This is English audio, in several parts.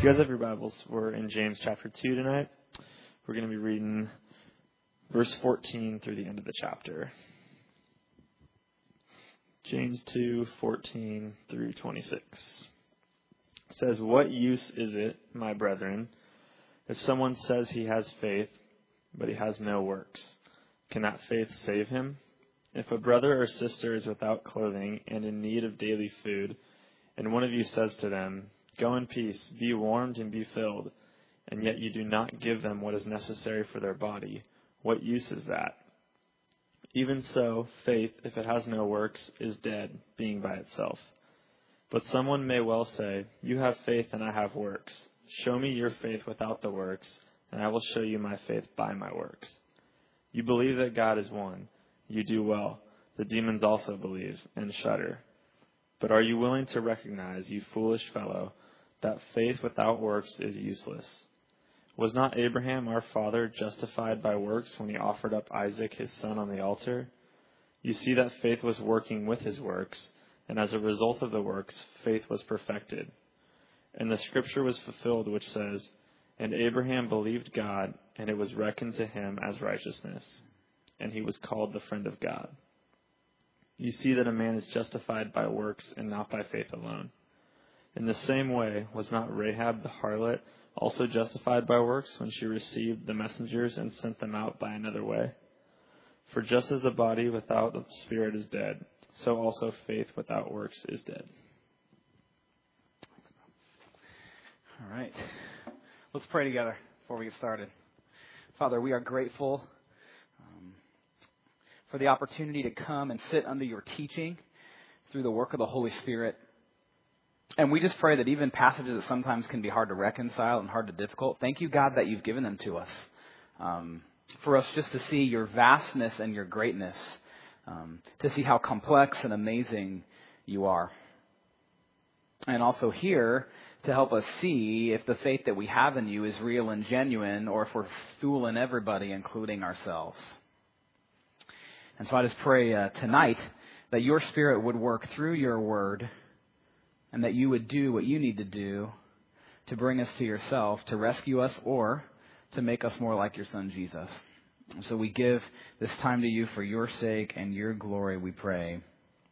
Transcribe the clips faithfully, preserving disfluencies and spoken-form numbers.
you guys have your Bibles, we're in James chapter two tonight. We're going to be reading verse fourteen through the end of the chapter. James two, fourteen through twenty-six. It says, "What use is it, my brethren, if someone says he has faith, but he has no works? Can that faith save him? If a brother or sister is without clothing and in need of daily food, and one of you says to them, 'Go in peace, be warmed and be filled,' and yet you do not give them what is necessary for their body, what use is that? Even so, faith, if it has no works, is dead, being by itself. But someone may well say, 'You have faith and I have works. Show me your faith without the works, and I will show you my faith by my works.' You believe that God is one. You do well. The demons also believe and shudder. But are you willing to recognize, you foolish fellow, that faith without works is useless? Was not Abraham our father justified by works when he offered up Isaac his son on the altar? You see that faith was working with his works, and as a result of the works, faith was perfected. And the scripture was fulfilled which says, 'And Abraham believed God, and it was reckoned to him as righteousness, and he was called the friend of God.' You see that a man is justified by works and not by faith alone. In the same way, was not Rahab the harlot also justified by works when she received the messengers and sent them out by another way? For just as the body without the spirit is dead, so also faith without works is dead." All right. Let's pray together before we get started. Father, we are grateful um, for the opportunity to come and sit under your teaching through the work of the Holy Spirit. And we just pray that even passages that sometimes can be hard to reconcile and hard to difficult, thank you, God, that you've given them to us. Um, for us just to see your vastness and your greatness, um, to see how complex and amazing you are. And also here to help us see if the faith that we have in you is real and genuine, or if we're fooling everybody, including ourselves. And so I just pray uh, tonight that your Spirit would work through your word, and that you would do what you need to do to bring us to yourself, to rescue us, or to make us more like your Son, Jesus. And so we give this time to you for your sake and your glory, we pray.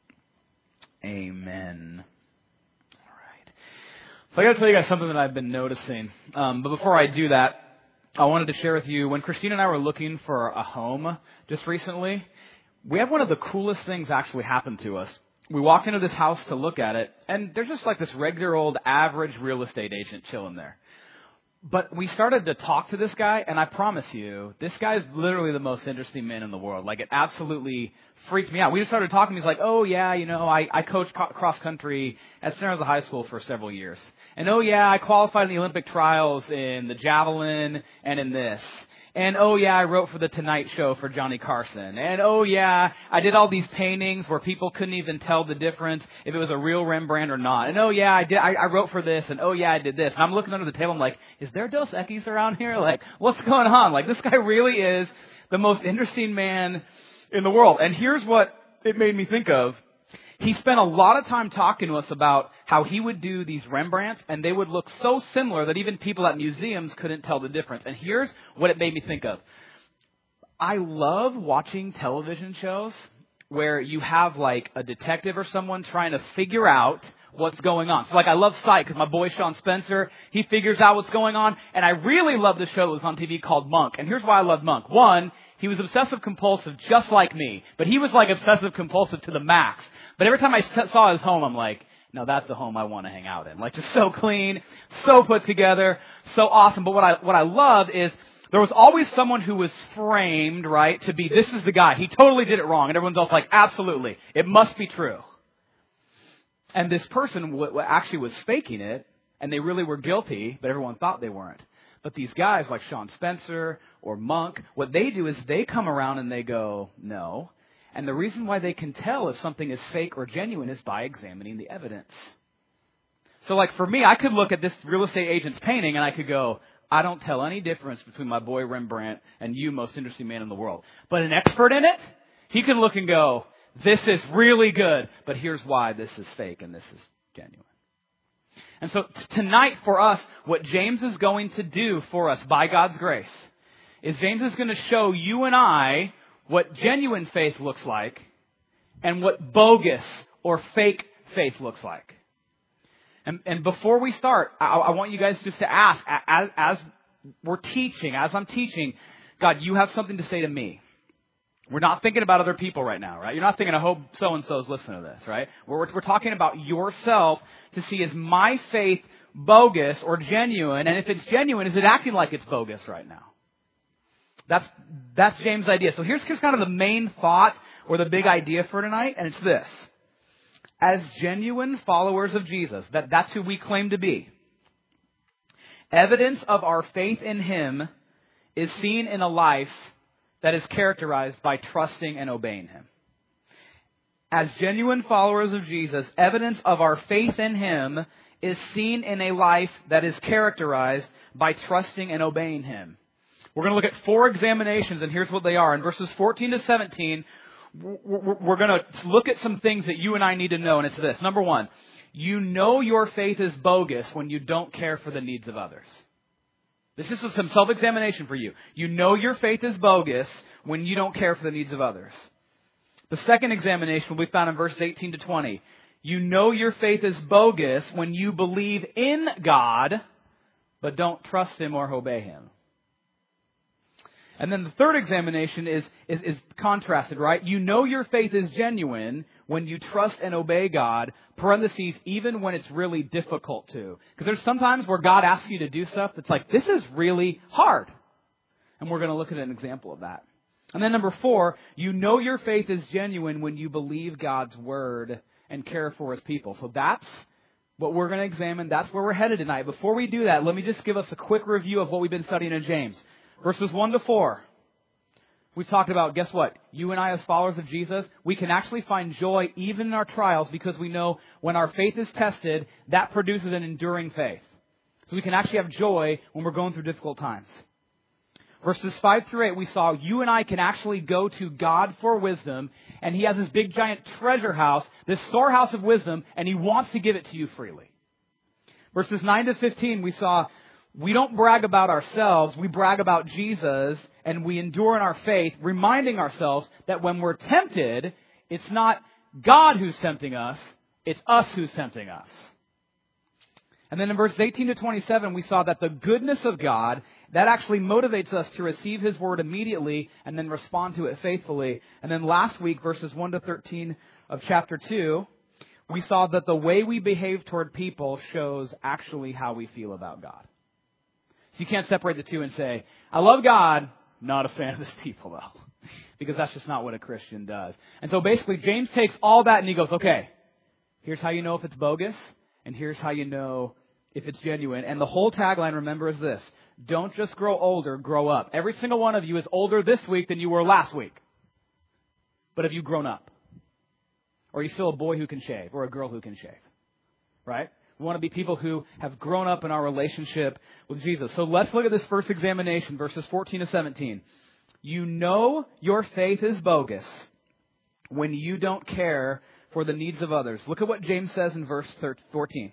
Amen. All right. So I got to tell you guys something that I've been noticing. Um, but before I do that, I wanted to share with you, when Christine and I were looking for a home just recently, we had one of the coolest things actually happen to us. We walked into this house to look at it, and there's just like this regular old average real estate agent chilling there. But we started to talk to this guy, and I promise you, this guy is literally the most interesting man in the world. Like, it absolutely freaked me out. We just started talking. He's like, "Oh, yeah, you know, I, I coached co- cross country at Center of the High School for several years. And, oh, yeah, I qualified in the Olympic trials in the javelin and in this. And, oh, yeah, I wrote for the Tonight Show for Johnny Carson. And, oh, yeah, I did all these paintings where people couldn't even tell the difference if it was a real Rembrandt or not. And, oh, yeah, I did. I, I wrote for this. And, oh, yeah, I did this." And I'm looking under the table. I'm like, is there Dos Equis around here? Like, what's going on? Like, this guy really is the most interesting man in the world. And here's what it made me think of. He spent a lot of time talking to us about how he would do these Rembrandts, and they would look so similar that even people at museums couldn't tell the difference. And here's what it made me think of. I love watching television shows where you have like a detective or someone trying to figure out what's going on. So like I love Psych because my boy Sean Spencer, he figures out what's going on. And I really love this show that was on T V called Monk. And here's why I love Monk. One, he was obsessive compulsive just like me, but he was like obsessive compulsive to the max. But every time I saw his home, I'm like, no, that's the home I want to hang out in. Like, just so clean, so put together, so awesome. But what I what I love is there was always someone who was framed, right, to be, this is the guy. He totally did it wrong. And everyone's else like, absolutely, it must be true. And this person w- actually was faking it, and they really were guilty, but everyone thought they weren't. But these guys like Sean Spencer or Monk, what they do is they come around and they go, no. And the reason why they can tell if something is fake or genuine is by examining the evidence. So like for me, I could look at this real estate agent's painting and I could go, I don't tell any difference between my boy Rembrandt and you, most interesting man in the world. But an expert in it, he can look and go, this is really good, but here's why this is fake and this is genuine. And so t- tonight for us, what James is going to do for us by God's grace is James is going to show you and I what genuine faith looks like and what bogus or fake faith looks like. And, and before we start, I, I want you guys just to ask, as, as we're teaching, as I'm teaching, God, you have something to say to me. We're not thinking about other people right now, right? You're not thinking, I hope so-and-so's listening to this, right? We're, we're talking about yourself to see, is my faith bogus or genuine? And if it's genuine, is it acting like it's bogus right now? That's, that's James' idea. So here's, here's kind of the main thought or the big idea for tonight, and it's this. As genuine followers of Jesus, that, that's who we claim to be, evidence of our faith in Him is seen in a life that is characterized by trusting and obeying Him. As genuine followers of Jesus, evidence of our faith in Him is seen in a life that is characterized by trusting and obeying Him. We're going to look at four examinations, and here's what they are. In verses fourteen to seventeen, we're going to look at some things that you and I need to know, and it's this. Number one, you know your faith is bogus when you don't care for the needs of others. This is some self-examination for you. You know your faith is bogus when you don't care for the needs of others. The second examination will be found in verses eighteen to twenty. You know your faith is bogus when you believe in God, but don't trust Him or obey Him. And then the third examination is, is, is contrasted, right? You know your faith is genuine when you trust and obey God, parentheses, even when it's really difficult to. Because there's sometimes where God asks you to do stuff that's like, this is really hard. And we're going to look at an example of that. And then number four, you know your faith is genuine when you believe God's Word and care for His people. So that's what we're going to examine. That's where we're headed tonight. Before we do that, let me just give us a quick review of what we've been studying in James. Verses one to four. We've talked about, guess what? You and I as followers of Jesus, we can actually find joy even in our trials because we know when our faith is tested, that produces an enduring faith. So we can actually have joy when we're going through difficult times. Verses five through eight, we saw you and I can actually go to God for wisdom, and He has this big giant treasure house, this storehouse of wisdom, and He wants to give it to you freely. Verses nine to fifteen, we saw we don't brag about ourselves, we brag about Jesus, and we endure in our faith, reminding ourselves that when we're tempted, it's not God who's tempting us, it's us who's tempting us. And then in verses eighteen to twenty-seven, we saw that the goodness of God, that actually motivates us to receive His Word immediately and then respond to it faithfully. And then last week, verses one to thirteen of chapter two, we saw that the way we behave toward people shows actually how we feel about God. So you can't separate the two and say, I love God, not a fan of His people, though. Because that's just not what a Christian does. And so basically, James takes all that and he goes, okay, here's how you know if it's bogus, and here's how you know if it's genuine. And the whole tagline, remember, is this. Don't just grow older, grow up. Every single one of you is older this week than you were last week. But have you grown up? Or are you still a boy who can shave or a girl who can shave? Right? We want to be people who have grown up in our relationship with Jesus. So let's look at this first examination, verses fourteen to seventeen. You know your faith is bogus when you don't care for the needs of others. Look at what James says in verse fourteen.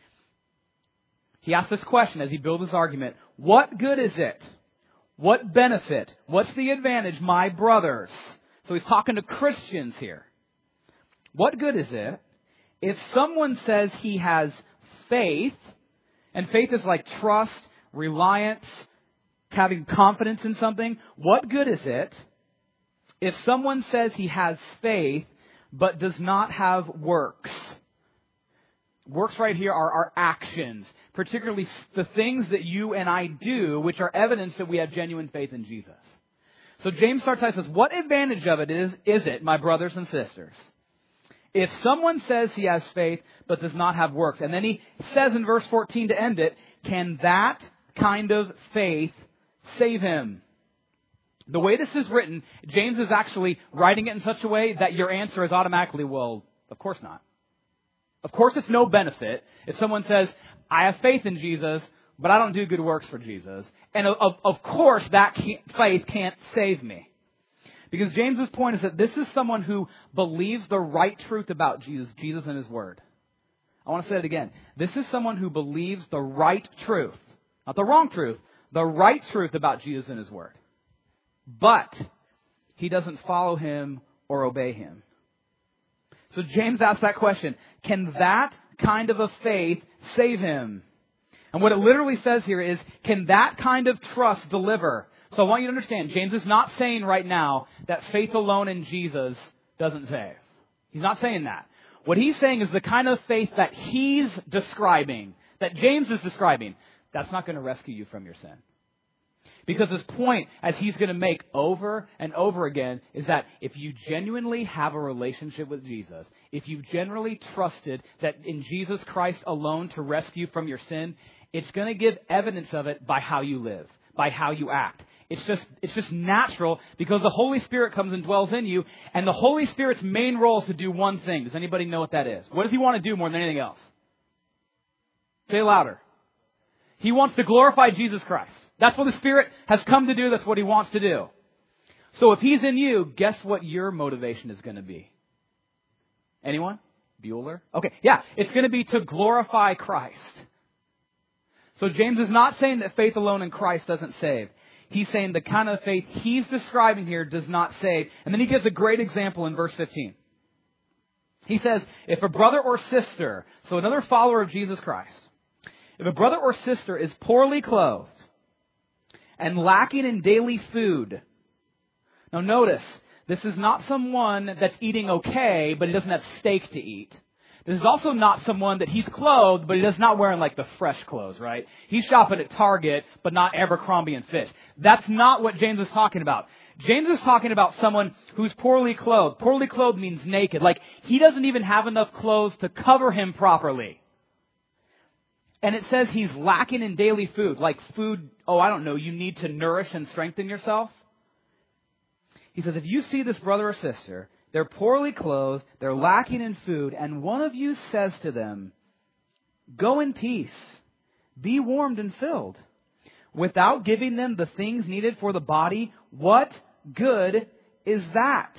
He asks this question as he builds his argument. What good is it? What benefit? What's the advantage, my brothers? So he's talking to Christians here. What good is it if someone says he has faith, and faith is like trust, reliance, having confidence in something? What good is it if someone says he has faith but does not have works? Works right here are our actions, particularly the things that you and I do, which are evidence that we have genuine faith in Jesus. So James starts out and says, what advantage of it is, is it, my brothers and sisters, if someone says he has faith but does not have works? And then he says in verse fourteen to end it, can that kind of faith save him? The way this is written, James is actually writing it in such a way that your answer is automatically, well, of course not. Of course it's no benefit if someone says, I have faith in Jesus, but I don't do good works for Jesus. And of, of course that can't, faith can't save me. Because James's point is that this is someone who believes the right truth about Jesus, Jesus and His Word. I want to say it again. This is someone who believes the right truth, not the wrong truth, the right truth about Jesus and His Word. But he doesn't follow Him or obey Him. So James asks that question, can that kind of a faith save him? And what it literally says here is, can that kind of trust deliver? So I want you to understand, James is not saying right now that faith alone in Jesus doesn't save. He's not saying that. What he's saying is the kind of faith that he's describing, that James is describing, that's not going to rescue you from your sin. Because his point, as he's going to make over and over again, is that if you genuinely have a relationship with Jesus, if you've generally trusted that in Jesus Christ alone to rescue you from your sin, it's going to give evidence of it by how you live, by how you act. It's just, it's just natural because the Holy Spirit comes and dwells in you, and the Holy Spirit's main role is to do one thing. Does anybody know what that is? What does He want to do more than anything else? Say it louder. He wants to glorify Jesus Christ. That's what the Spirit has come to do. That's what He wants to do. So if He's in you, guess what your motivation is going to be? Anyone? Bueller? Okay, yeah. It's going to be to glorify Christ. So James is not saying that faith alone in Christ doesn't save. He's saying the kind of faith he's describing here does not save. And then he gives a great example in verse fifteen. He says, if a brother or sister, so another follower of Jesus Christ, if a brother or sister is poorly clothed and lacking in daily food. Now notice, this is not someone that's eating okay, but he doesn't have steak to eat. This is also not someone that he's clothed, but he does not wearing like the fresh clothes, right? He's shopping at Target, but not Abercrombie and Fitch. That's not what James is talking about. James is talking about someone who's poorly clothed. Poorly clothed means naked. Like, he doesn't even have enough clothes to cover him properly. And it says he's lacking in daily food. Like food, oh, I don't know, you need to nourish and strengthen yourself. He says, if you see this brother or sister, they're poorly clothed, they're lacking in food, and one of you says to them, go in peace, be warmed and filled, without giving them the things needed for the body, what good is that?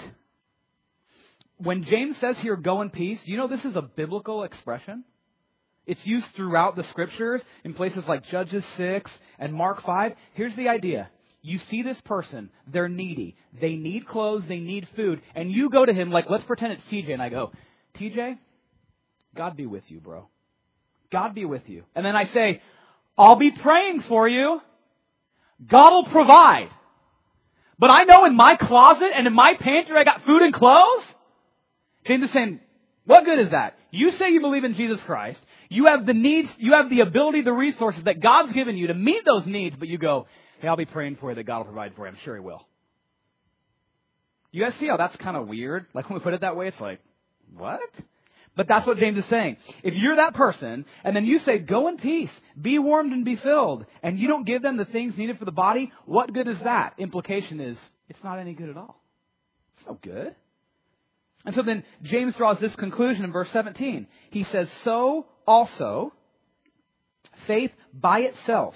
When James says here, go in peace, do you know this is a biblical expression? It's used throughout the Scriptures in places like Judges six and Mark five. Here's the idea. You see this person, they're needy. They need clothes, they need food. And you go to him like, let's pretend it's T J. And I go, T J, God be with you, bro. God be with you. And then I say, I'll be praying for you. God will provide. But I know in my closet and in my pantry I got food and clothes. James is saying, what good is that? You say you believe in Jesus Christ. You have the needs, you have the ability, the resources that God's given you to meet those needs, but you go, hey, I'll be praying for you that God will provide for you. I'm sure He will. You guys see how that's kind of weird? Like when we put it that way, it's like, what? But that's what James is saying. If you're that person, and then you say, go in peace, be warmed and be filled, and you don't give them the things needed for the body, what good is that? Implication is, it's not any good at all. It's no good. And so then James draws this conclusion in verse seventeen. He says, so also, faith by itself,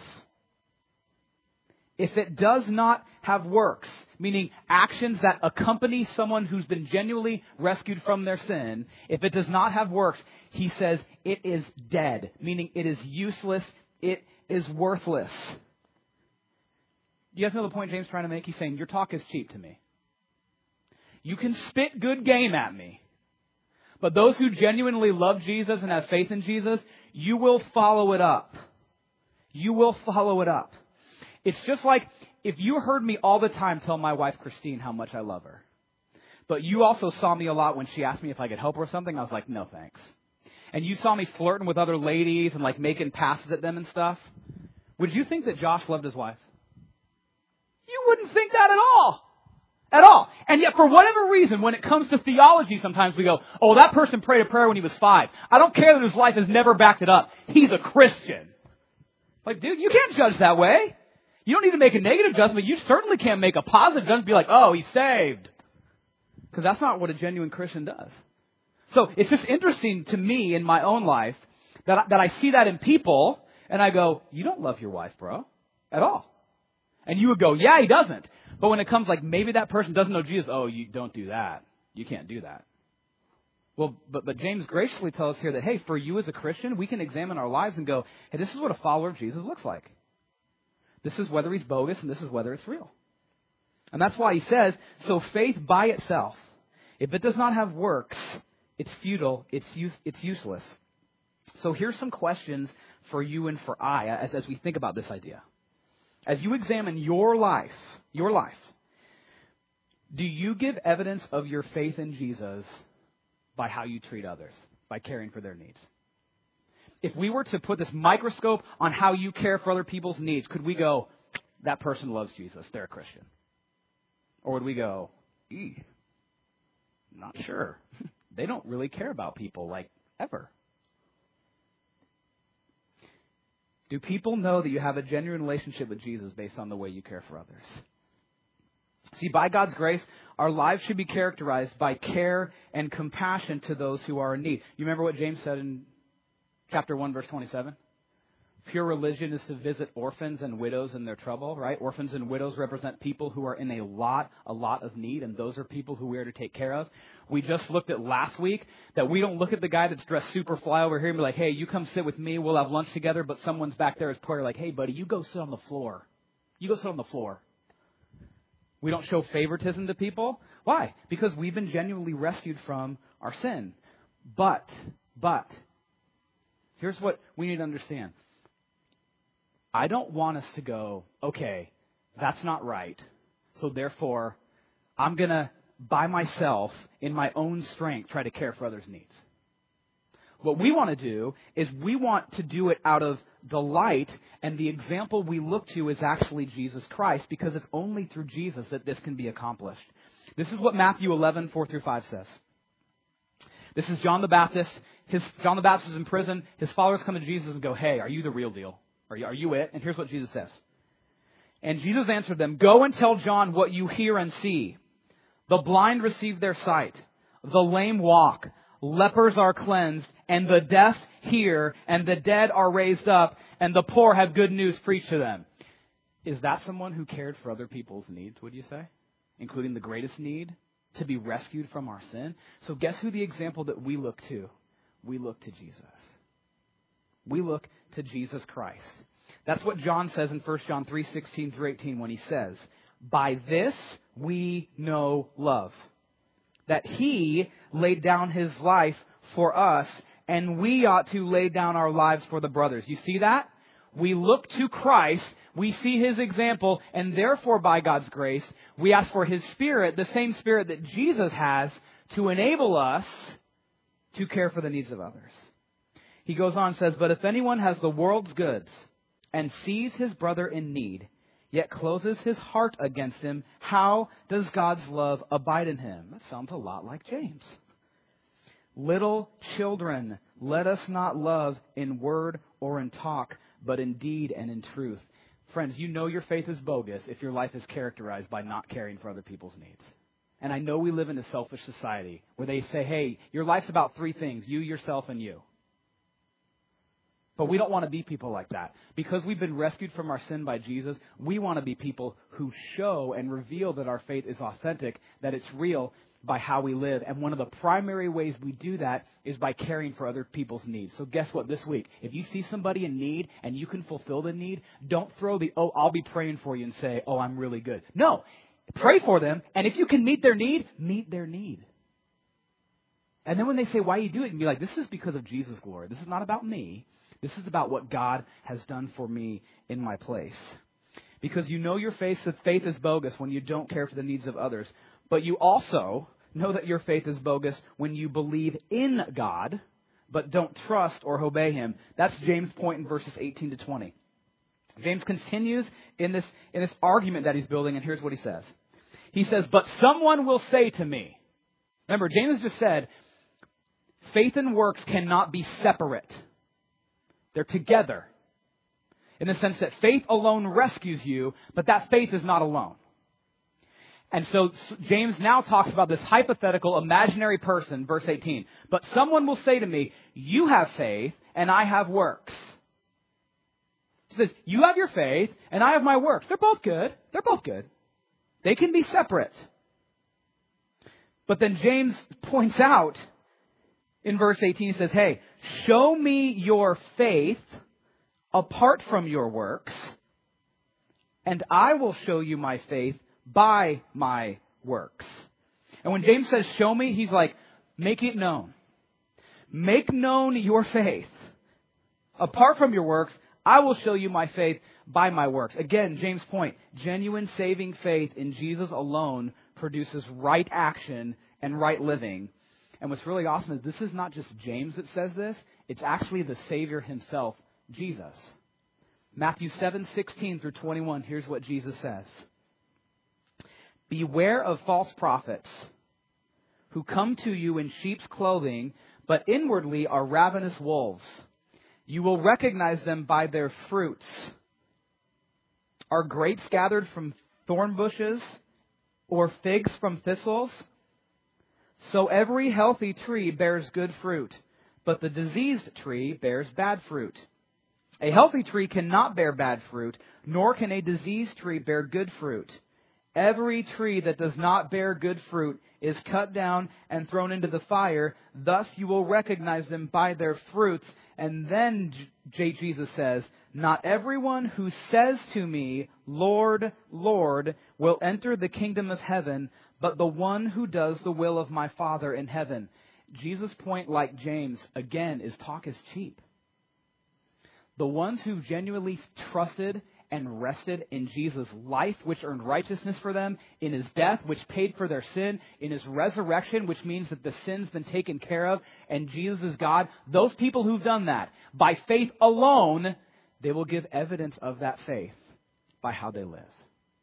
if it does not have works, meaning actions that accompany someone who's been genuinely rescued from their sin, if it does not have works, he says it is dead, meaning it is useless, it is worthless. Do you guys know the point James is trying to make? He's saying, your talk is cheap to me. You can spit good game at me. But those who genuinely love Jesus and have faith in Jesus, you will follow it up. You will follow it up. It's just like if you heard me all the time tell my wife, Christine, how much I love her. But you also saw me a lot when she asked me if I could help her with something. I was like, no, thanks. And you saw me flirting with other ladies and like making passes at them and stuff. Would you think that Josh loved his wife? You wouldn't think that at all. At all. And yet, for whatever reason, when it comes to theology, sometimes we go, oh, that person prayed a prayer when he was five. I don't care that his life has never backed it up. He's a Christian. Like, dude, you can't judge that way. You don't need to make a negative judgment. You certainly can't make a positive judgment. Be like, oh, he's saved. Because that's not what a genuine Christian does. So it's just interesting to me in my own life that I, that I see that in people, and I go, you don't love your wife, bro, at all. And you would go, yeah, he doesn't. But when it comes like maybe that person doesn't know Jesus, oh, you don't do that. You can't do that. Well, but, but James graciously tells us here that, hey, for you as a Christian, we can examine our lives and go, hey, this is what a follower of Jesus looks like. This is whether he's bogus and this is whether it's real. And that's why he says, so faith by itself, if it does not have works, it's futile, it's use, it's useless. So here's some questions for you and for I as, as we think about this idea. As you examine your life, your life, do you give evidence of your faith in Jesus by how you treat others, by caring for their needs? If we were to put this microscope on how you care for other people's needs, could we go, that person loves Jesus, they're a Christian? Or would we go, eee, not sure. They don't really care about people, like, ever. Do people know that you have a genuine relationship with Jesus based on the way you care for others? See, by God's grace, our lives should be characterized by care and compassion to those who are in need. You remember what James said in chapter one, verse twenty-seven? Pure religion is to visit orphans and widows in their trouble, right? Orphans and widows represent people who are in a lot, a lot of need, and those are people who we are to take care of. We just looked at last week that we don't look at the guy that's dressed super fly over here and be like, hey, you come sit with me, we'll have lunch together, but someone's back there as Porter like, hey, buddy, you go sit on the floor. You go sit on the floor. We don't show favoritism to people. Why? Because we've been genuinely rescued from our sin. But, but, here's what we need to understand. I don't want us to go, okay, that's not right. So therefore, I'm going to, by myself, in my own strength, try to care for others' needs. What we want to do is we want to do it out of delight, and the example we look to is actually Jesus Christ, because it's only through Jesus that this can be accomplished. This is what Matthew eleven, four through five says. This is John the Baptist. His, John the Baptist is in prison. His followers come to Jesus and go, hey, are you the real deal? Are you, are you it? And here's what Jesus says. And Jesus answered them, go and tell John what you hear and see. The blind receive their sight. The lame walk. Lepers are cleansed. And the deaf hear. And the dead are raised up. And the poor have good news preached to them. Is that someone who cared for other people's needs, would you say? Including the greatest need? To be rescued from our sin? So guess who the example that we look to? We look to Jesus. We look to Jesus Christ. That's what John says in First John three, sixteen through eighteen when he says, by this we know love, that he laid down his life for us, and we ought to lay down our lives for the brothers. You see that? We look to Christ, we see his example, and therefore by God's grace, we ask for his Spirit, the same Spirit that Jesus has, to enable us to care for the needs of others. He goes on and says, but if anyone has the world's goods and sees his brother in need, yet closes his heart against him, how does God's love abide in him? That sounds a lot like James. Little children, let us not love in word or in talk, but in deed and in truth. Friends, you know your faith is bogus if your life is characterized by not caring for other people's needs. And I know we live in a selfish society where they say, hey, your life's about three things, you, yourself, and you. But we don't want to be people like that. Because we've been rescued from our sin by Jesus, we want to be people who show and reveal that our faith is authentic, that it's real by how we live. And one of the primary ways we do that is by caring for other people's needs. So guess what? This week, if you see somebody in need and you can fulfill the need, don't throw the, oh, I'll be praying for you and say, oh, I'm really good. No, pray for them. And if you can meet their need, meet their need. And then when they say, why you do it? You can be like, this is because of Jesus' glory. This is not about me. This is about what God has done for me in my place. Because you know your faith, that faith is bogus when you don't care for the needs of others. But you also know that your faith is bogus when you believe in God, but don't trust or obey him. That's James' point in verses eighteen to twenty. James continues in this, in this argument that he's building, and here's what he says. He says, but someone will say to me. Remember, James just said, faith and works cannot be separate. They're together. In the sense that faith alone rescues you, but that faith is not alone. And so James now talks about this hypothetical, imaginary person, verse eighteen. But someone will say to me, you have faith and I have works. He says, you have your faith and I have my works. They're both good. They're both good. They can be separate. But then James points out in verse eighteen, he says, hey, show me your faith apart from your works, and I will show you my faith by my works. And when James says, show me, he's like, make it known. Make known your faith. Apart from your works, I will show you my faith by my works. Again, James' point, genuine saving faith in Jesus alone produces right action and right living. And what's really awesome is this is not just James that says this. It's actually the Savior himself, Jesus. Matthew seven sixteen through twenty-one, here's what Jesus says. Beware of false prophets who come to you in sheep's clothing, but inwardly are ravenous wolves. You will recognize them by their fruits. Are grapes gathered from thorn bushes or figs from thistles? So every healthy tree bears good fruit, but the diseased tree bears bad fruit. A healthy tree cannot bear bad fruit, nor can a diseased tree bear good fruit. Every tree that does not bear good fruit is cut down and thrown into the fire. Thus you will recognize them by their fruits. And then J- Jesus says, not everyone who says to me, Lord, Lord, will enter the kingdom of heaven, but the one who does the will of my Father in heaven. Jesus' point, like James, again, is talk is cheap. The ones who genuinely trusted and rested in Jesus' life, which earned righteousness for them, in His death, which paid for their sin, in His resurrection, which means that the sin's been taken care of, and Jesus is God, those people who've done that, by faith alone, they will give evidence of that faith by how they live.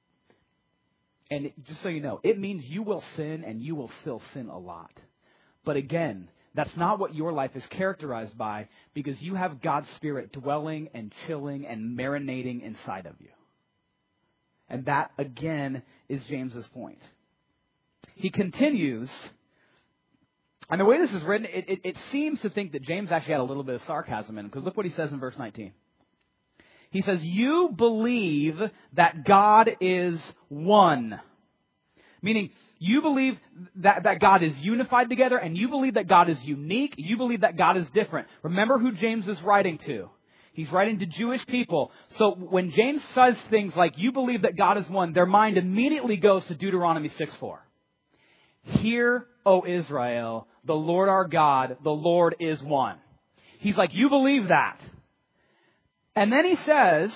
And it, just so you know, it means you will sin, and you will still sin a lot. But again, that's not what your life is characterized by, because you have God's Spirit dwelling and chilling and marinating inside of you. And that, again, is James's point. He continues, and the way this is written, it, it, it seems to think that James actually had a little bit of sarcasm in him, because look what he says in verse nineteen. He says, you believe that God is one. Meaning, you believe that, that God is unified together, and you believe that God is unique. You believe that God is different. Remember who James is writing to. He's writing to Jewish people. So when James says things like, you believe that God is one, their mind immediately goes to Deuteronomy six four. Hear, O Israel, the Lord our God, the Lord is one. He's like, you believe that. And then he says,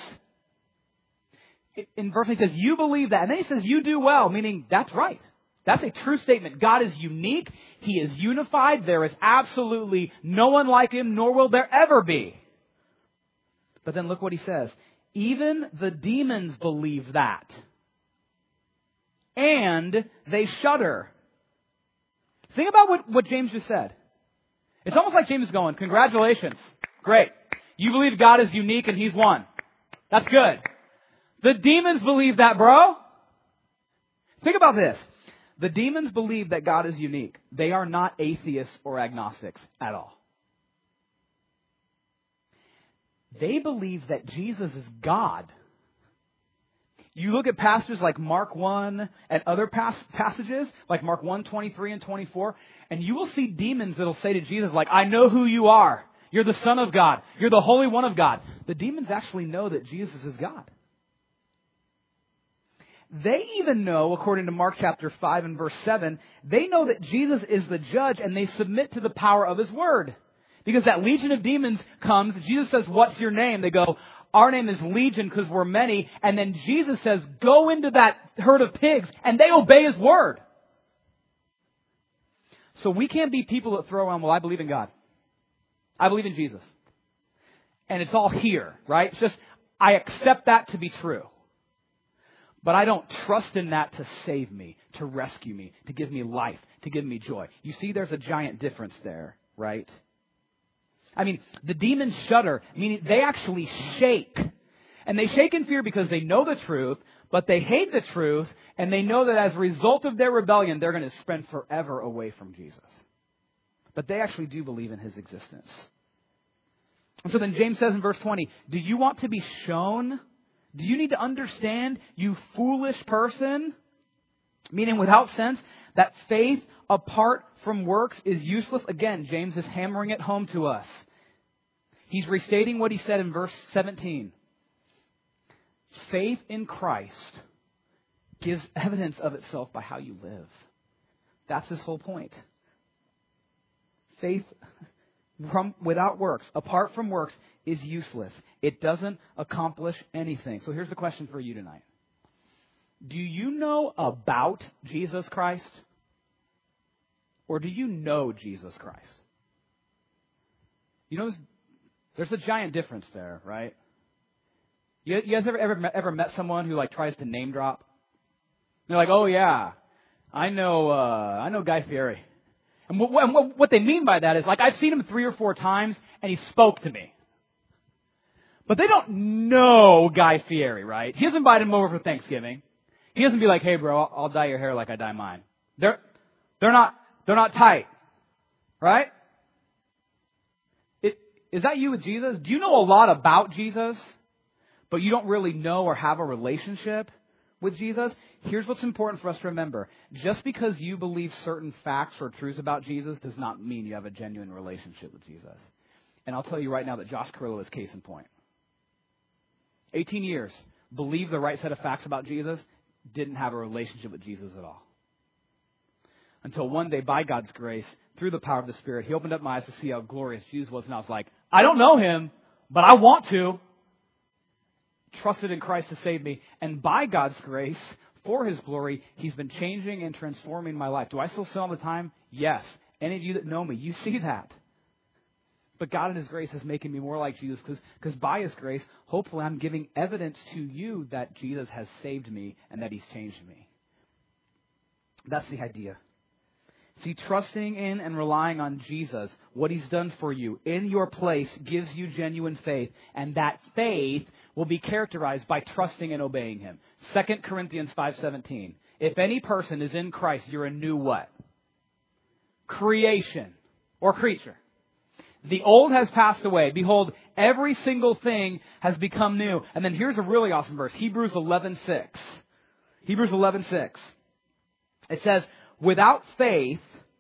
in verse eight, he says, you believe that. And then he says, you do well, meaning that's right. That's a true statement. God is unique. He is unified. There is absolutely no one like Him, nor will there ever be. But then look what he says. Even the demons believe that. And they shudder. Think about what, what James just said. It's almost like James is going, congratulations. Great. You believe God is unique and He's one. That's good. The demons believe that, bro. Think about this. The demons believe that God is unique. They are not atheists or agnostics at all. They believe that Jesus is God. You look at passages like Mark one and other pas- passages, like Mark one, twenty-three and twenty-four, and you will see demons that will say to Jesus, like, I know who you are. You're the Son of God. You're the Holy One of God. The demons actually know that Jesus is God. They even know, according to Mark chapter five and verse seven, they know that Jesus is the judge, and they submit to the power of His word. Because that legion of demons comes, Jesus says, what's your name? They go, our name is Legion because we're many. And then Jesus says, go into that herd of pigs, and they obey His word. So we can't be people that throw around, well, I believe in God. I believe in Jesus. And it's all here, right? It's just, I accept that to be true. But I don't trust in that to save me, to rescue me, to give me life, to give me joy. You see, there's a giant difference there, right? I mean, the demons shudder, meaning they actually shake. And they shake in fear because they know the truth, but they hate the truth, and they know that as a result of their rebellion, they're going to spend forever away from Jesus. But they actually do believe in His existence. And so then James says in verse twenty, do you want to be shown? Do you need to understand, you foolish person, meaning without sense, That faith apart from works is useless. Again, James is hammering it home to us. He's restating what he said in verse seventeen. Faith in Christ gives evidence of itself by how you live. That's his whole point. Faith from, without works, apart from works, is useless. It doesn't accomplish anything. So here's the question for you tonight. Do you know about Jesus Christ? Or do you know Jesus Christ? You know, there's a giant difference there, right? You, you guys ever ever met, ever met someone who like tries to name drop? They're like, oh yeah, I know uh, I know Guy Fieri. And what, what, what they mean by that is like I've seen him three or four times and he spoke to me. But they don't know Guy Fieri, right? He doesn't invite him over for Thanksgiving. He doesn't be like, hey bro, I'll, I'll dye your hair like I dye mine. They're they're not they're not tight. Right? It, is that you with Jesus? Do you know a lot about Jesus, but you don't really know or have a relationship with Jesus? Here's what's important for us to remember. Just because you believe certain facts or truths about Jesus does not mean you have a genuine relationship with Jesus. And I'll tell you right now that Josh Carrillo is case in point. eighteen years, believed the right set of facts about Jesus, didn't have a relationship with Jesus at all. Until one day, by God's grace, through the power of the Spirit, He opened up my eyes to see how glorious Jesus was. And I was like, I don't know Him, but I want to. Trusted in Christ to save me. And by God's grace, for His glory, He's been changing and transforming my life. Do I still sin all the time? Yes. Any of you that know me, you see that. But God in His grace is making me more like Jesus because by His grace, hopefully I'm giving evidence to you that Jesus has saved me and that He's changed me. That's the idea. See, trusting in and relying on Jesus, what He's done for you in your place, gives you genuine faith. And that faith will be characterized by trusting and obeying Him. Second Corinthians five seventeen. If any person is in Christ, you're a new what? Creation or creature. The old has passed away. Behold, every single thing has become new. And then here's a really awesome verse. Hebrews eleven six. Hebrews eleven six. It says, without faith,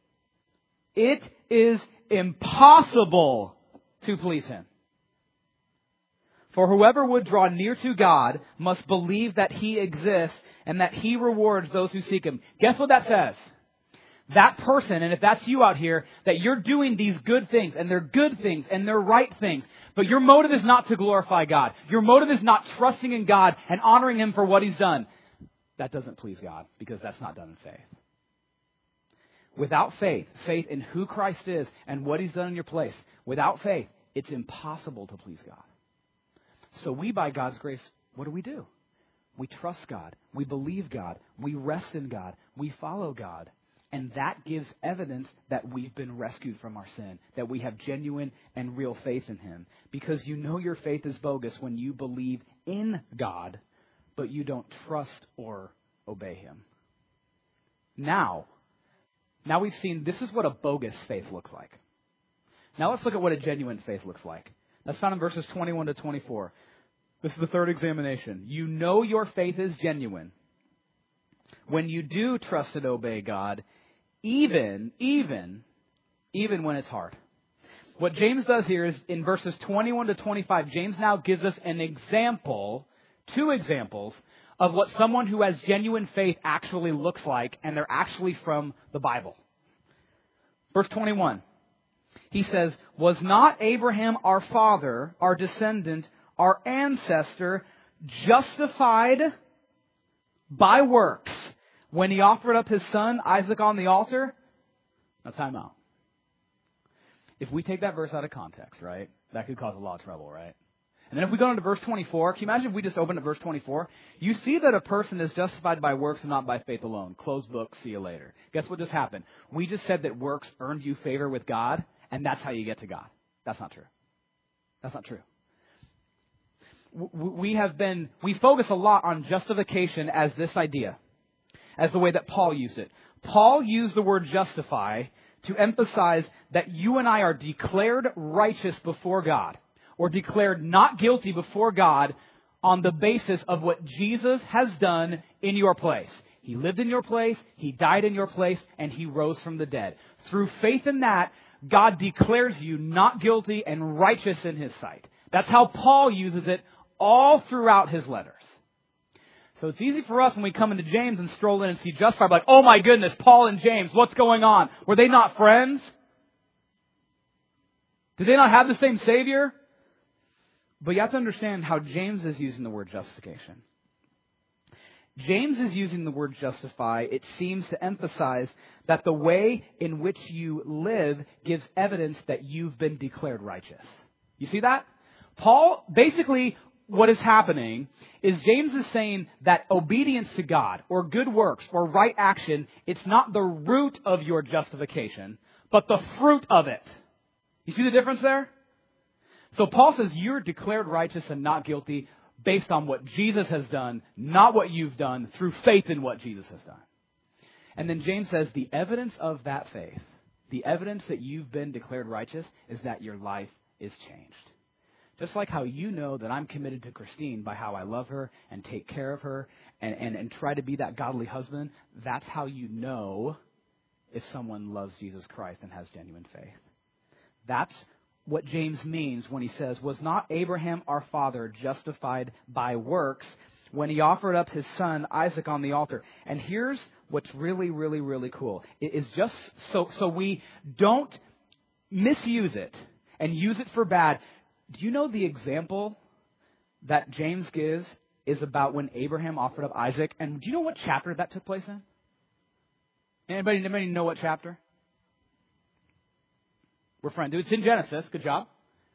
it is impossible to please Him. For whoever would draw near to God must believe that He exists and that He rewards those who seek Him. Guess what that says? That person, and if that's you out here, that you're doing these good things, and they're good things, and they're right things, but your motive is not to glorify God. Your motive is not trusting in God and honoring Him for what He's done. That doesn't please God, because that's not done in faith. Without faith, faith in who Christ is and what He's done in your place, without faith, it's impossible to please God. So we, by God's grace, what do we do? We trust God. We believe God. We rest in God. We follow God. And that gives evidence that we've been rescued from our sin, that we have genuine and real faith in Him. Because you know your faith is bogus when you believe in God, but you don't trust or obey Him. Now, now we've seen this is what a bogus faith looks like. Now let's look at what a genuine faith looks like. That's found in verses twenty-one to twenty-four. This is the third examination. You know your faith is genuine when you do trust and obey God, even, even, even when it's hard. What James does here is in verses twenty-one to twenty-five, James now gives us an example, two examples, of what someone who has genuine faith actually looks like, and they're actually from the Bible. Verse twenty-one, he says, was not Abraham our father, our descendant, our ancestor, justified by works when he offered up his son Isaac on the altar? Now time out. If we take that verse out of context, right, that could cause a lot of trouble, right? And then if we go into verse twenty-four, can you imagine if we just opened at verse twenty-four? You see that a person is justified by works and not by faith alone. Close book, see you later. Guess what just happened? We just said that works earned you favor with God, and that's how you get to God. That's not true. That's not true. We have been, we focus a lot on justification as this idea, as the way that Paul used it. Paul used the word justify to emphasize that you and I are declared righteous before God, or declared not guilty before God on the basis of what Jesus has done in your place. He lived in your place, He died in your place, and He rose from the dead. Through faith in that, God declares you not guilty and righteous in His sight. That's how Paul uses it all throughout his letters. So it's easy for us when we come into James and stroll in and see justified, like, oh my goodness, Paul and James, what's going on? Were they not friends? Did they not have the same Savior? But you have to understand how James is using the word justification. James is using the word justify, it seems, to emphasize that the way in which you live gives evidence that you've been declared righteous. You see that? Paul, basically, what is happening is James is saying that obedience to God, or good works, or right action, it's not the root of your justification, but the fruit of it. You see the difference there? So Paul says you're declared righteous and not guilty based on what Jesus has done, not what you've done, through faith in what Jesus has done. And then James says the evidence of that faith, the evidence that you've been declared righteous, is that your life is changed. Just like how you know that I'm committed to Christine by how I love her and take care of her and, and, and try to be that godly husband, that's how you know if someone loves Jesus Christ and has genuine faith. That's what James means when he says, was not Abraham our father justified by works when he offered up his son Isaac on the altar? And here's what's really, really, really cool. It is just so, so we don't misuse it and use it for bad. Do you know the example that James gives is about when Abraham offered up Isaac? And do you know what chapter that took place in? Anybody, anybody know what chapter? We're friends. It's in Genesis. Good job.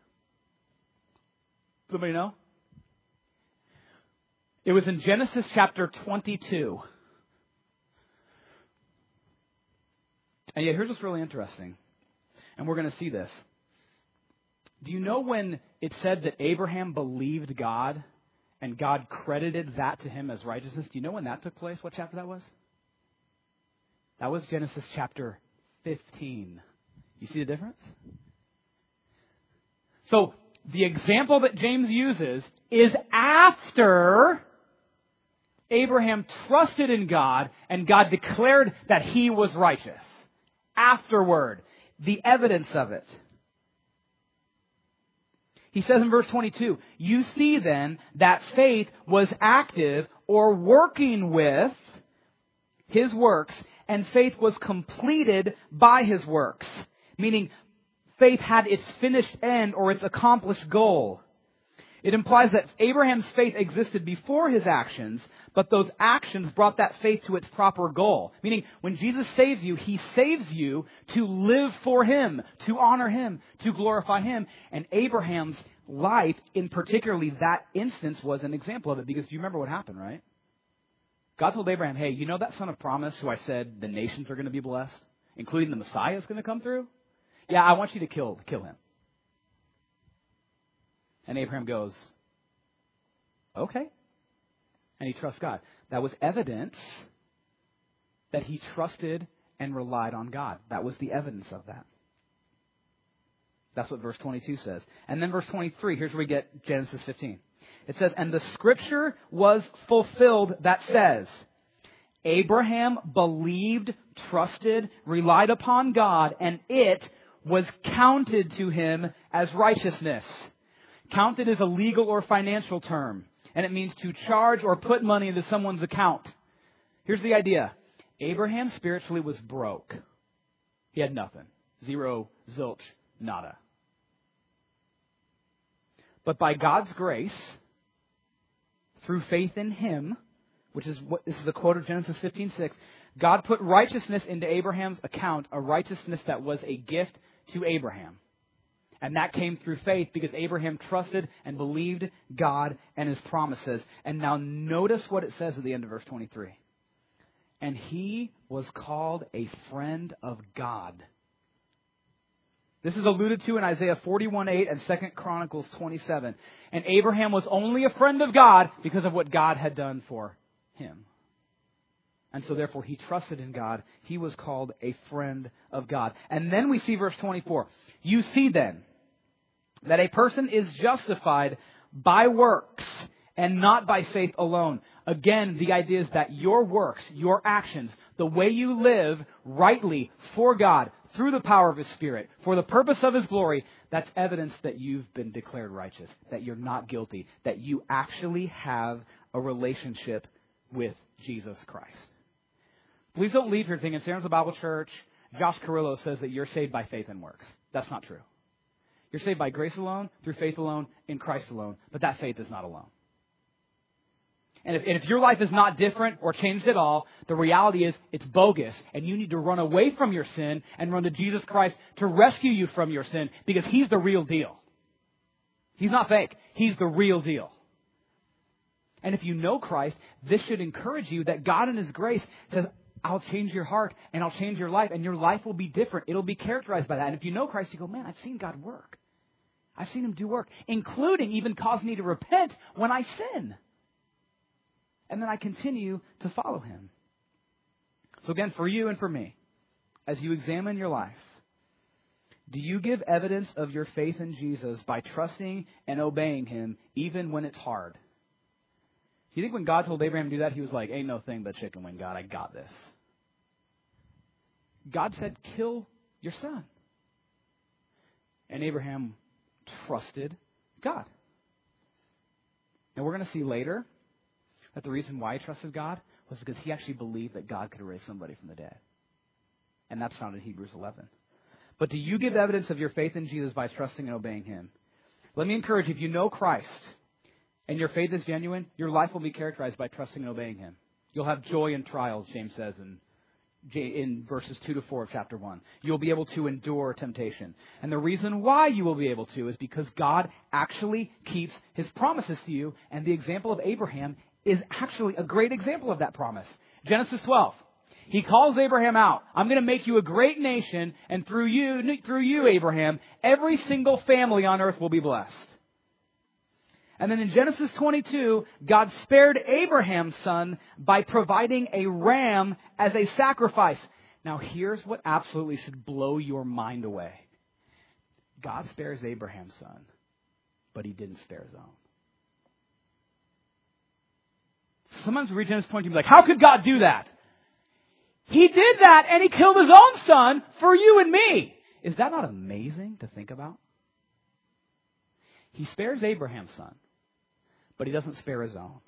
Somebody know? It was in Genesis chapter twenty-two. And yet here's what's really interesting. And we're going to see this. Do you know when it said that Abraham believed God and God credited that to him as righteousness? Do you know when that took place? What chapter that was? That was Genesis chapter fifteen. You see the difference? So the example that James uses is after Abraham trusted in God and God declared that he was righteous. Afterward, the evidence of it. He says in verse twenty-two, you see then that faith was active or working with his works, and faith was completed by his works. Meaning, faith had its finished end or its accomplished goal. It implies that Abraham's faith existed before his actions, but those actions brought that faith to its proper goal. Meaning, when Jesus saves you, He saves you to live for Him, to honor Him, to glorify Him. And Abraham's life, in particularly that instance, was an example of it. Because do you remember what happened, right? God told Abraham, hey, you know that son of promise who I said the nations are going to be blessed, including the Messiah is going to come through? Yeah, I want you to kill kill him. And Abraham goes, okay. And he trusts God. That was evidence that he trusted and relied on God. That was the evidence of that. That's what verse twenty-two says. And then verse twenty-three, here's where we get Genesis fifteen. It says, and the scripture was fulfilled that says, Abraham believed, trusted, relied upon God, and it was counted to him as righteousness. Counted is a legal or financial term, and it means to charge or put money into someone's account. Here's the idea. Abraham spiritually was broke. He had nothing. Zero, zilch, nada. But by God's grace, through faith in Him, which is what this is the quote of Genesis fifteen six, God put righteousness into Abraham's account, a righteousness that was a gift to Abraham. And that came through faith because Abraham trusted and believed God and His promises. And now notice what it says at the end of verse twenty-three. And he was called a friend of God. This is alluded to in Isaiah forty-one eight and Second Chronicles twenty-seven. And Abraham was only a friend of God because of what God had done for him. And so therefore he trusted in God. He was called a friend of God. And then we see verse twenty-four. You see then that a person is justified by works and not by faith alone. Again, the idea is that your works, your actions, the way you live rightly for God through the power of His Spirit, for the purpose of His glory, that's evidence that you've been declared righteous, that you're not guilty, that you actually have a relationship with Jesus Christ. Please don't leave here thinking Salem Bible Church, Josh Carrillo says that you're saved by faith and works. That's not true. You're saved by grace alone, through faith alone, in Christ alone, but that faith is not alone. And if, and if your life is not different or changed at all, the reality is it's bogus. And you need to run away from your sin and run to Jesus Christ to rescue you from your sin, because He's the real deal. He's not fake. He's the real deal. And if you know Christ, this should encourage you that God in His grace says, I'll change your heart and I'll change your life, and your life will be different. It'll be characterized by that. And if you know Christ, you go, man, I've seen God work. I've seen Him do work, including even cause me to repent when I sin. And then I continue to follow Him. So again, for you and for me, as you examine your life, do you give evidence of your faith in Jesus by trusting and obeying Him even when it's hard? Do you think when God told Abraham to do that, He was like, ain't no thing but chicken wing, God, I got this. God said, kill your son. And Abraham trusted God. And we're going to see later that the reason why he trusted God was because he actually believed that God could raise somebody from the dead. And that's found in Hebrews eleven. But do you give evidence of your faith in Jesus by trusting and obeying Him? Let me encourage you, if you know Christ and your faith is genuine, your life will be characterized by trusting and obeying Him. You'll have joy in trials, James says in, in verses two to four of chapter one. You'll be able to endure temptation. And the reason why you will be able to is because God actually keeps His promises to you. And the example of Abraham is actually a great example of that promise. Genesis twelve. He calls Abraham out. I'm going to make you a great nation, and through you, through you, Abraham, every single family on earth will be blessed. And then in Genesis twenty-two, God spared Abraham's son by providing a ram as a sacrifice. Now here's what absolutely should blow your mind away. God spares Abraham's son, but He didn't spare His own. Sometimes we read Genesis twenty-two and be like, how could God do that? He did that, and He killed His own son for you and me. Is that not amazing to think about? He spares Abraham's son, but He doesn't spare His own.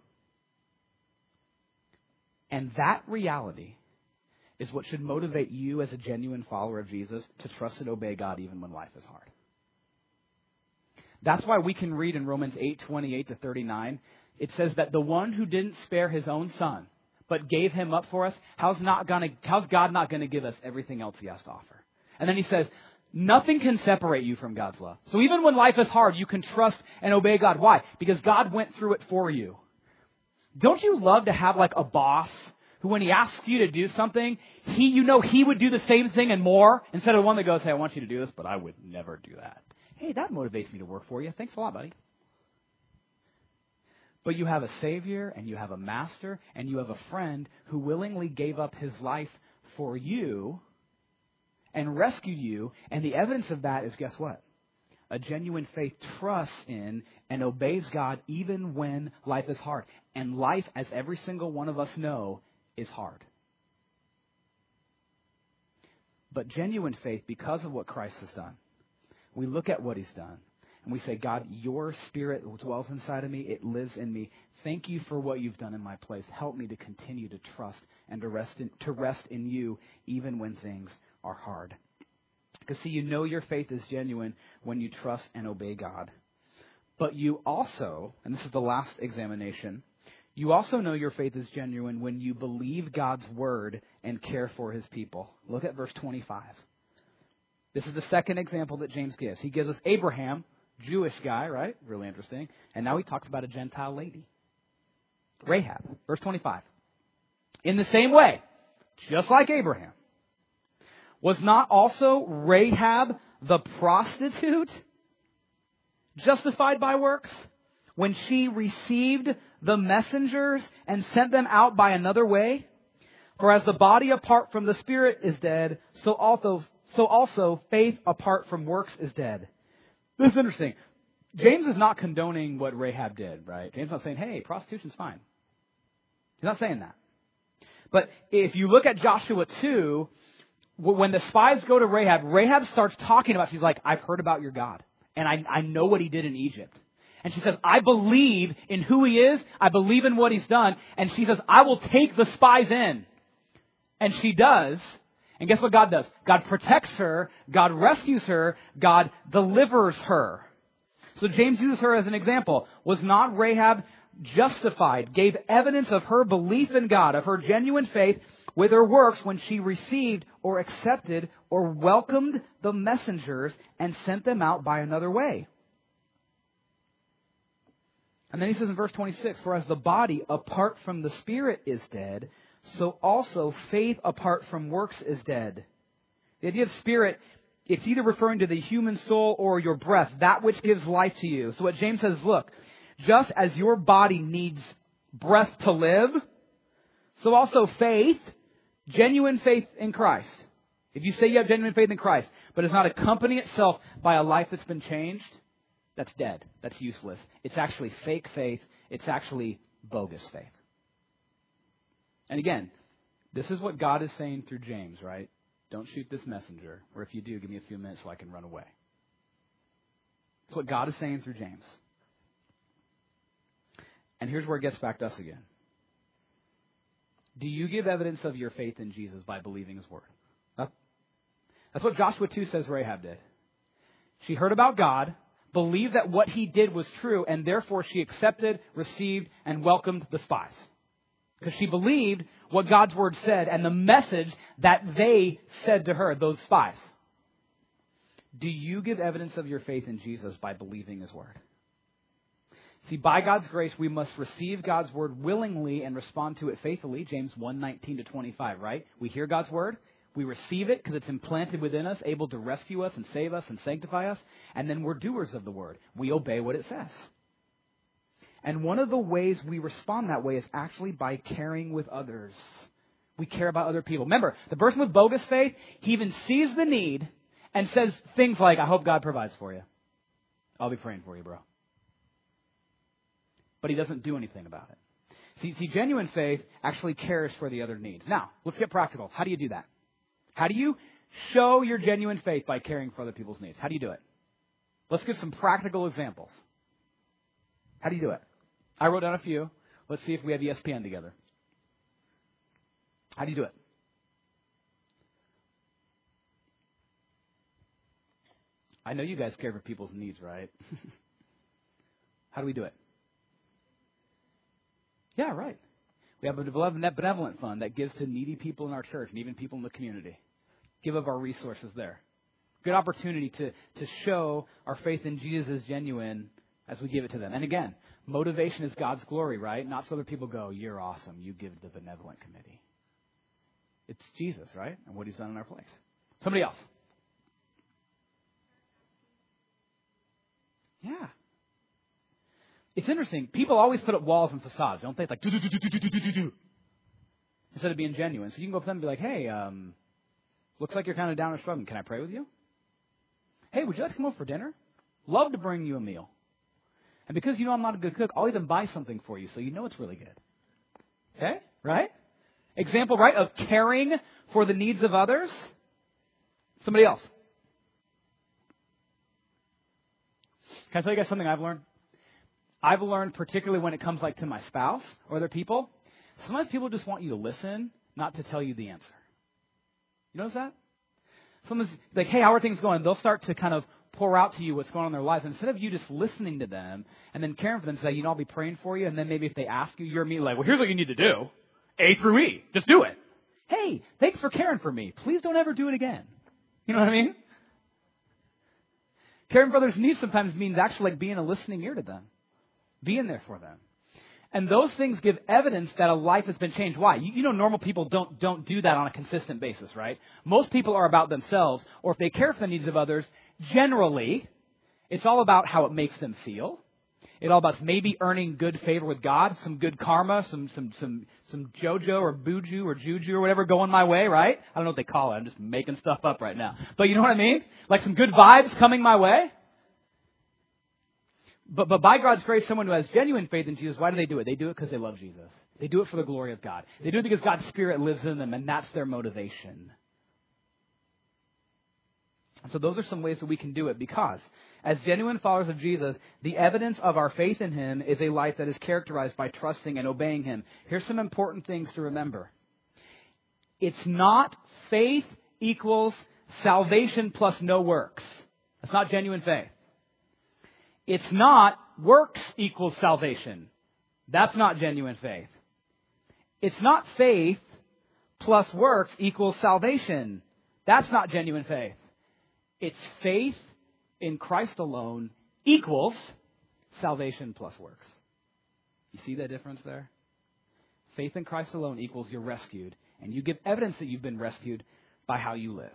And that reality is what should motivate you as a genuine follower of Jesus to trust and obey God even when life is hard. That's why we can read in Romans eight, twenty-eight to thirty-nine, it says that the one who didn't spare His own son, but gave Him up for us, how's not gonna, how's God not going to give us everything else He has to offer? And then He says, nothing can separate you from God's love. So even when life is hard, you can trust and obey God. Why? Because God went through it for you. Don't you love to have like a boss who, when he asks you to do something, he, you know, he would do the same thing and more, instead of one that goes, hey, I want you to do this, but I would never do that. Hey, that motivates me to work for you. Thanks a lot, buddy. But you have a Savior, and you have a Master, and you have a friend who willingly gave up His life for you and rescued you. And the evidence of that is, guess what? A genuine faith trusts in and obeys God even when life is hard. And life, as every single one of us know, is hard. But genuine faith, because of what Christ has done, we look at what He's done. And we say, God, your Spirit dwells inside of me. It lives in me. Thank you for what you've done in my place. Help me to continue to trust and to rest in, to rest in you even when things are hard. Because, see, you know your faith is genuine when you trust and obey God. But you also, and this is the last examination, you also know your faith is genuine when you believe God's word and care for His people. Look at verse twenty-five. This is the second example that James gives. He gives us Abraham, Jewish guy, right? Really interesting. And now he talks about a Gentile lady, Rahab. Verse twenty-five. In the same way, just like Abraham, was not also Rahab the prostitute justified by works when she received the messengers and sent them out by another way? For as the body apart from the spirit is dead, so also, so also faith apart from works is dead. This is interesting. James is not condoning what Rahab did, right? James is not saying, hey, prostitution's fine. He's not saying that. But if you look at Joshua two, when the spies go to Rahab, Rahab starts talking about, she's like, I've heard about your God, and I, I know what he did in Egypt. And she says, I believe in who he is, I believe in what he's done, and she says, I will take the spies in. And she does, and guess what God does? God protects her, God rescues her, God delivers her. So James uses her as an example. Was not Rahab justified, gave evidence of her belief in God, of her genuine faith with her works when she received or accepted or welcomed the messengers and sent them out by another way? And then he says in verse twenty-six, for as the body apart from the spirit is dead, so also faith apart from works is dead. The idea of spirit, it's either referring to the human soul or your breath, that which gives life to you. So what James says, look, just as your body needs breath to live, so also faith, genuine faith in Christ. If you say you have genuine faith in Christ, but it's not accompanied itself by a life that's been changed, that's dead. That's useless. It's actually fake faith. It's actually bogus faith. And again, this is what God is saying through James, right? Don't shoot this messenger. Or if you do, give me a few minutes so I can run away. That's what God is saying through James. And here's where it gets back to us again. Do you give evidence of your faith in Jesus by believing his word? That's what Joshua two says Rahab did. She heard about God, believed that what he did was true, and therefore she accepted, received, and welcomed the spies. Because she believed what God's word said and the message that they said to her, those spies. Do you give evidence of your faith in Jesus by believing his word? See, by God's grace, we must receive God's word willingly and respond to it faithfully. James one, nineteen to twenty-five, right? We hear God's word. We receive it because it's implanted within us, able to rescue us and save us and sanctify us. And then we're doers of the word. We obey what it says. And one of the ways we respond that way is actually by caring with others. We care about other people. Remember, the person with bogus faith, he even sees the need and says things like, I hope God provides for you. I'll be praying for you, bro. But he doesn't do anything about it. See, see, genuine faith actually cares for the other needs. Now, let's get practical. How do you do that? How do you show your genuine faith by caring for other people's needs? How do you do it? Let's give some practical examples. How do you do it? I wrote down a few. Let's see if we have E S P N together. How do you do it? I know you guys care for people's needs, right? How do we do it? Yeah, right. We have a benevolent fund that gives to needy people in our church and even people in the community. Give of our resources there. Good opportunity to, to show our faith in Jesus is genuine as we give it to them. And again, motivation is God's glory, right? Not so other people go, you're awesome, you give to the benevolent committee. It's Jesus, right? And what he's done in our place. Somebody else. Yeah. It's interesting. People always put up walls and facades, don't they? It's like, do, do, do, do, do, do, do, do. Instead of being genuine. So you can go up to them and be like, hey, um, looks like you're kind of down and struggling. Can I pray with you? Hey, would you like to come over for dinner? Love to bring you a meal. And because you know I'm not a good cook, I'll even buy something for you so you know it's really good. Okay? Right? Example, right, of caring for the needs of others. Somebody else. Can I tell you guys something I've learned? I've learned, particularly when it comes like to my spouse or other people, sometimes people just want you to listen, not to tell you the answer. You notice that? Someone's like, hey, how are things going? They'll start to kind of pour out to you what's going on in their lives. And instead of you just listening to them and then caring for them, say, you know, I'll be praying for you. And then maybe if they ask you, you're immediately like, well, here's what you need to do. A through E. Just do it. Hey, thanks for caring for me. Please don't ever do it again. You know what I mean? Caring for others' needs sometimes means actually like being a listening ear to them. Being there for them. And those things give evidence that a life has been changed. Why? You, you know normal people don't, don't do that on a consistent basis, right? Most people are about themselves, or if they care for the needs of others, generally, it's all about how it makes them feel. It's all about maybe earning good favor with God, some good karma, some some some some jojo or buju or juju or whatever going my way, right? I don't know what they call it. I'm just making stuff up right now. But you know what I mean? Like some good vibes coming my way. But, but by God's grace, someone who has genuine faith in Jesus, why do they do it? They do it because they love Jesus. They do it for the glory of God. They do it because God's Spirit lives in them, and that's their motivation. So those are some ways that we can do it, because as genuine followers of Jesus, the evidence of our faith in Him is a life that is characterized by trusting and obeying Him. Here's some important things to remember. It's not faith equals salvation plus no works. That's not genuine faith. It's not works equals salvation. That's not genuine faith. It's not faith plus works equals salvation. That's not genuine faith. It's faith in Christ alone equals salvation plus works. You see that difference there? Faith in Christ alone equals you're rescued, and you give evidence that you've been rescued by how you live.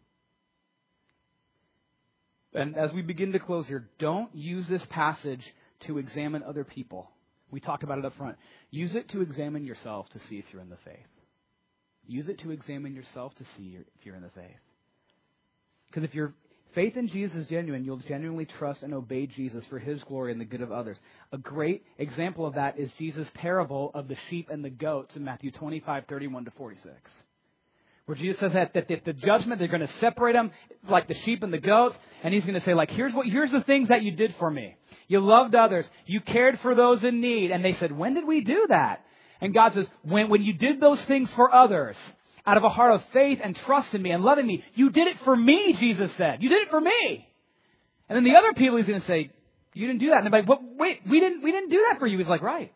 And as we begin to close here, don't use this passage to examine other people. We talked about it up front. Use it to examine yourself to see if you're in the faith. Use it to examine yourself to see if you're in the faith. Because if your faith in Jesus is genuine, you'll genuinely trust and obey Jesus for His glory and the good of others. A great example of that is Jesus' parable of the sheep and the goats in Matthew twenty-five, thirty-one to forty-six. Where Jesus says that, that at the judgment, they're going to separate them like the sheep and the goats. And He's going to say, like, here's what, here's the things that you did for me. You loved others. You cared for those in need. And they said, when did we do that? And God says, when, when you did those things for others, out of a heart of faith and trust in me and loving me, you did it for me, Jesus said. You did it for me. And then the other people, He's going to say, you didn't do that. And they're like, well, wait, we didn't, we didn't do that for you. He's like, right.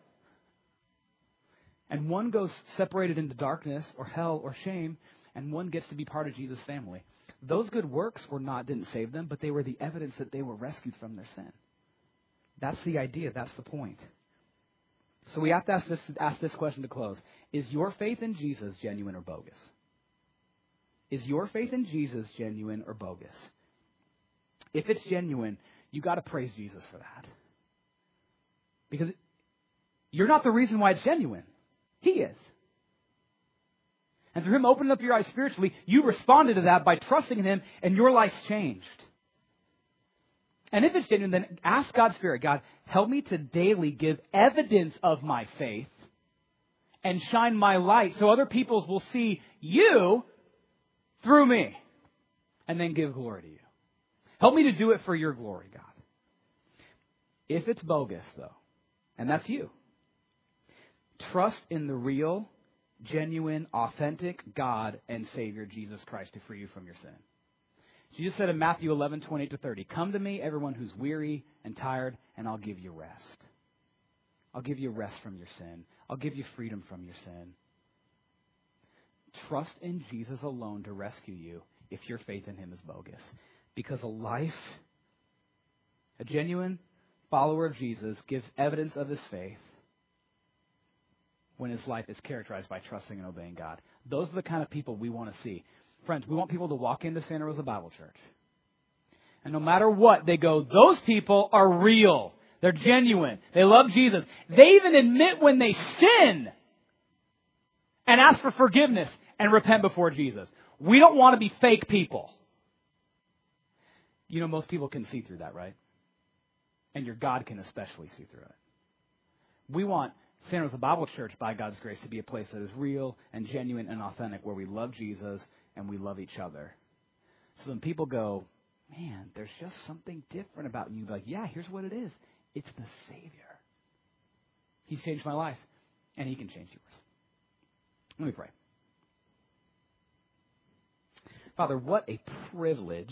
And one goes separated into darkness or hell or shame, and one gets to be part of Jesus' family. Those good works were not, didn't save them, but they were the evidence that they were rescued from their sin. That's the idea. That's the point. So we have to ask this, ask this question to close. Is your faith in Jesus genuine or bogus? Is your faith in Jesus genuine or bogus? If it's genuine, you got to praise Jesus for that. Because you're not the reason why it's genuine. He is. And through Him opening up your eyes spiritually, you responded to that by trusting in Him, and your life's changed. And if it's genuine, then ask God's Spirit, God, help me to daily give evidence of my faith and shine my light so other peoples will see you through me and then give glory to you. Help me to do it for your glory, God. If it's bogus, though, and that's you, trust in the real, genuine, authentic God and Savior, Jesus Christ, to free you from your sin. Jesus said in Matthew eleven, twenty-eight to thirty, come to me, everyone who's weary and tired, and I'll give you rest. I'll give you rest from your sin. I'll give you freedom from your sin. Trust in Jesus alone to rescue you if your faith in Him is bogus. Because a life, a genuine follower of Jesus, gives evidence of his faith when his life is characterized by trusting and obeying God. Those are the kind of people we want to see. Friends, we want people to walk into Santa Rosa Bible Church, and no matter what, they go, those people are real. They're genuine. They love Jesus. They even admit when they sin and ask for forgiveness and repent before Jesus. We don't want to be fake people. You know, most people can see through that, right? And your God can especially see through it. We want Santa Rosa Bible Church, by God's grace, to be a place that is real and genuine and authentic, where we love Jesus and we love each other. So when people go, man, there's just something different about you, like, yeah, here's what it is. It's the Savior. He's changed my life, and He can change yours. Let me pray. Father, what a privilege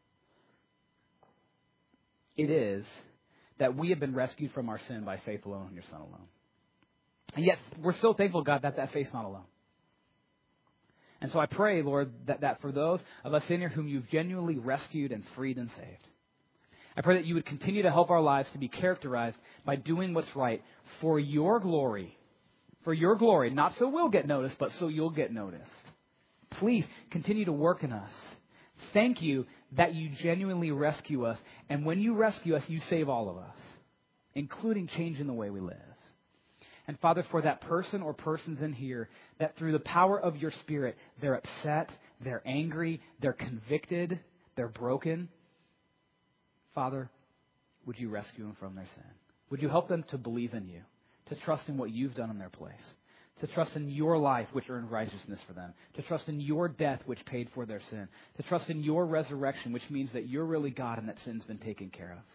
it is that we have been rescued from our sin by faith alone in your Son alone. And yet, we're so thankful, God, that that faith's not alone. And so I pray, Lord, that, that for those of us in here whom you've genuinely rescued and freed and saved, I pray that you would continue to help our lives to be characterized by doing what's right for your glory. For your glory, not so we'll get noticed, but so you'll get noticed. Please continue to work in us. Thank you that you genuinely rescue us. And when you rescue us, you save all of us, including changing the way we live. And Father, for that person or persons in here that through the power of your Spirit, they're upset, they're angry, they're convicted, they're broken, Father, would you rescue them from their sin? Would you help them to believe in you, to trust in what you've done in their place? to trust in your life, which earned righteousness for them, to trust in your death, which paid for their sin, to trust in your resurrection, which means that you're really God and that sin's been taken care of.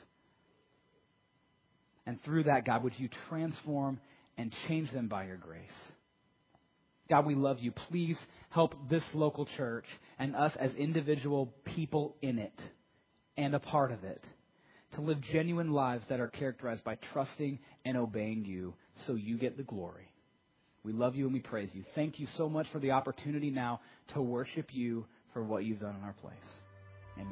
And through that, God, would you transform and change them by your grace? God, we love you. Please help this local church and us as individual people in it and a part of it to live genuine lives that are characterized by trusting and obeying you so you get the glory. We love you and we praise you. Thank you so much for the opportunity now to worship you for what you've done in our place. Amen.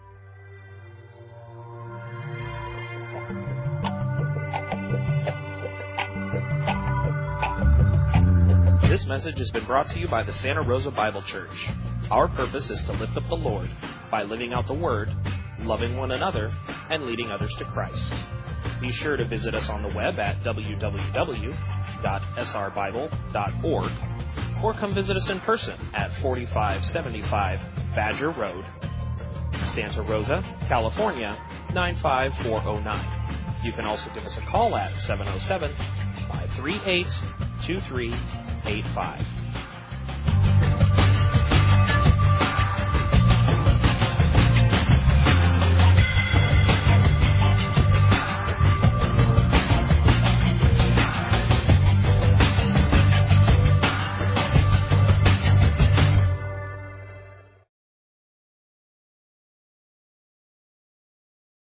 This message has been brought to you by the Santa Rosa Bible Church. Our purpose is to lift up the Lord by living out the Word, loving one another, and leading others to Christ. Be sure to visit us on the web at w w w dot s r bible dot org or come visit us in person at forty-five seventy-five Badger Road, Santa Rosa, California, nine five four oh nine. You can also give us a call at seven oh seven, five three eight, two three eight five.